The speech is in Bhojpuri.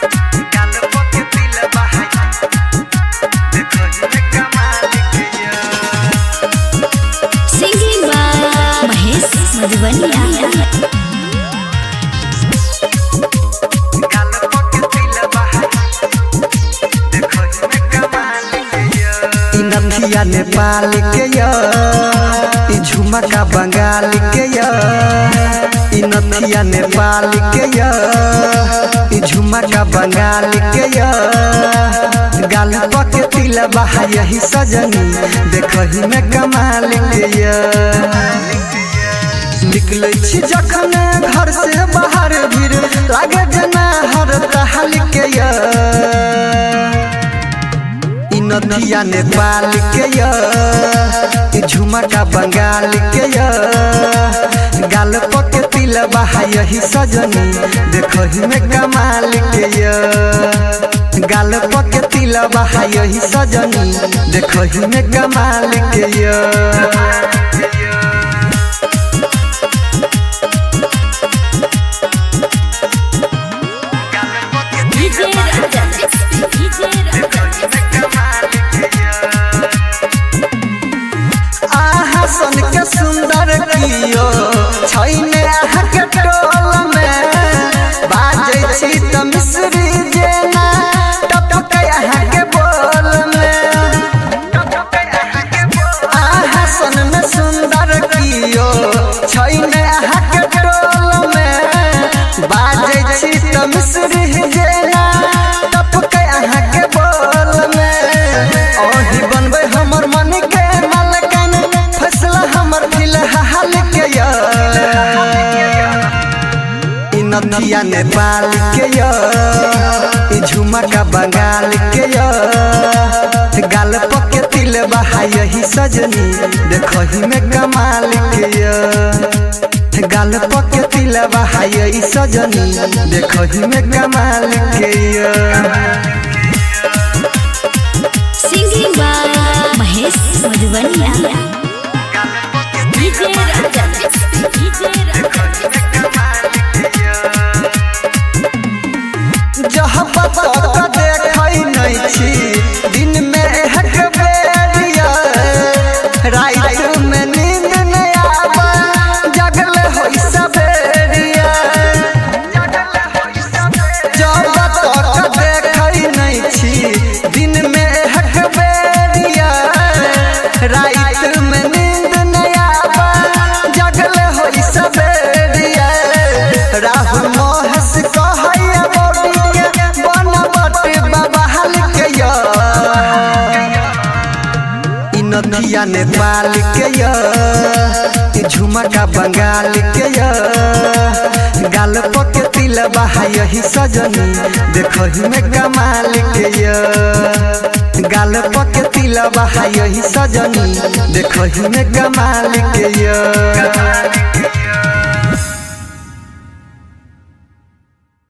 नथिया नेपाल के झुमका बंगाल के नथिया नेपाल के झुमका बंगाल के गाल पके तिलबा यही सजनी देखही में कमाल के निकले छी जखन घर से बाहर भीड़ लागे जना हर तहल के नथिया नेपाल के झुमका बंगाल के गाल पके तिलबा यही सजनी देखही में कमाल के गाल पके तिलबा यही सजनी देखही में कमाल के सन के सुंदर कियो छैने आहा के टोल में बाजै छी त मिश्री जेना टपके आहा के बोल में आहा सन में सुंदर कियो छैने आहा के टोल में बाजै छी त मिश्री जेना टपके आहा के बोल में ओही बनबै हमर मन के नथिया नेपाल के झुमका बंगाल के गाल पके तिलबा यही सजनी देखही में कमाल के गाल पके तिलबा यही सजनी देखही में कमाल के सिंगिंग बाय महेश मधुबनिया दिन में हक बेरिया रात में नींद नहीं आवा जगल होई सबेरिया जब तक देखै नहीं छी दिन में हक बेरिया रात में नींद नहीं आवा जगल होई सबेरिया राहुल मोहस कहैया बॉडी के बनबट बाबा नथिया नेपाल के झुमका बंगाल के गाल पके तिलबा यही सजनी देखही में कमाल के गाल पके तिलबा यही सजनी देखही में कमाल के